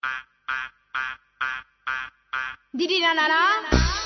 Didi na na na.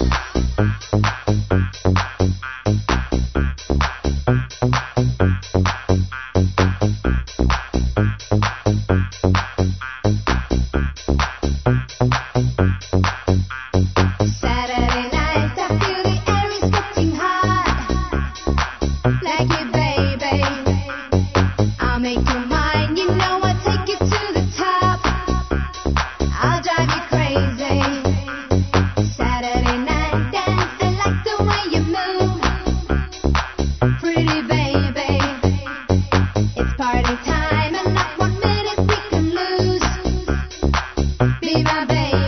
Saturday night, I feel the air is getting hot. Like it, baby. I'll make you mine. You know I'll take you to the top. I'll drive you crazy. Saturday night, dancing like the way you move. Pretty baby. It's party time and not 1 minute we can lose. Be my baby.